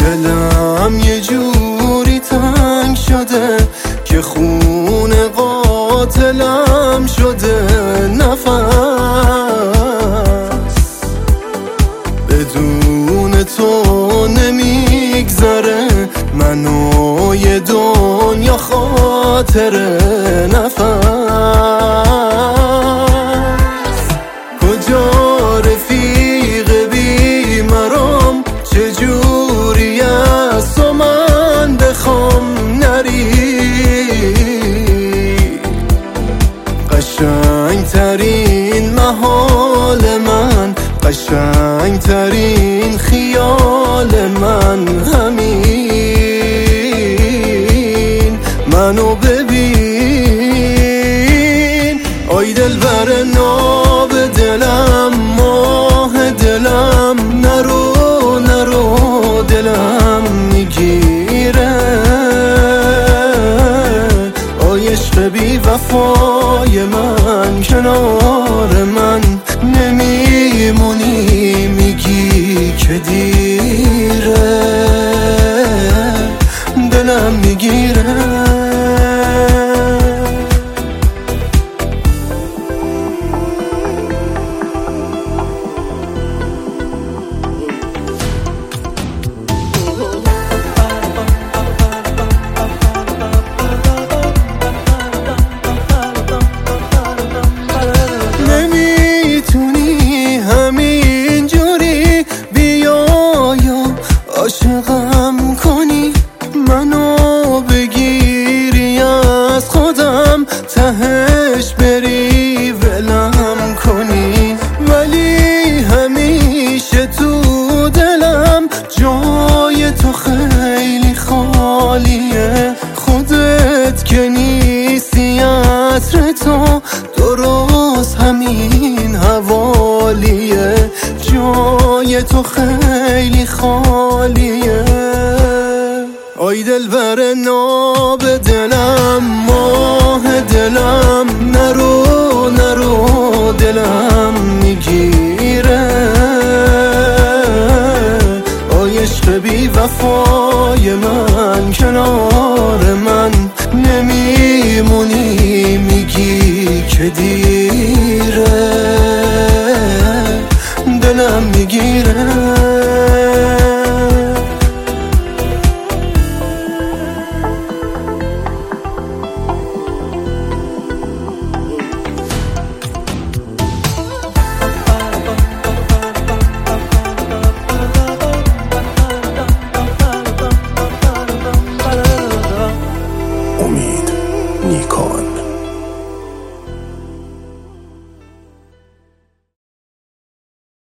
دلم یه جوری تنگ شده که خون قاتلم شده. نفس بدون تو نمیگذره، منو یه دنیا خاطره. نفس کجا رفیق بی مرام، چجوری از تو من بخوام نری؟ قشنگ ترین محال من، قشنگ ترین خیال من همین. منو ببین آی دلبر ناب دلم، ماه دلم، نرو نرو دلم میگیره. آی عشق بی وفای من، کنار من نمیمونی، میگی که دیره، دلم میگیره. عاشقم کنی، منو بگیری از خودم، تهش بری ولم کنی. ولی همیشه تو دلم جای تو خیلی خالیه. خودت که نیستی عطر تو درست همین حوالیه. جای تو خیلی خالیه. آی دلبر ناب دلم، ماه دلم، نرو نرو دلم میگیره. آی عشق بی وفای من، کنار من نمیمونی، میگی که